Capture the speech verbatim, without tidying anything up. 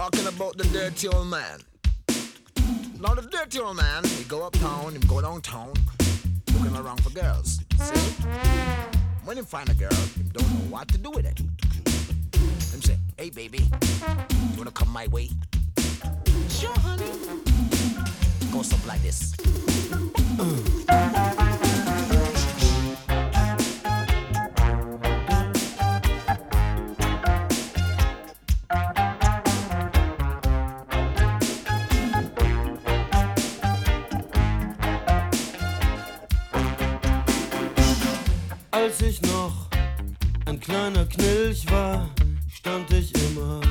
talking about the dirty old man. Now the dirty old man, he go uptown, he go downtown, looking around for girls. See? When he find a girl, he don't know what to do with it. Him say, hey baby, you wanna come my way? Sure, honey. Go something like this. Als ich noch ein kleiner Knilch war, stand ich immer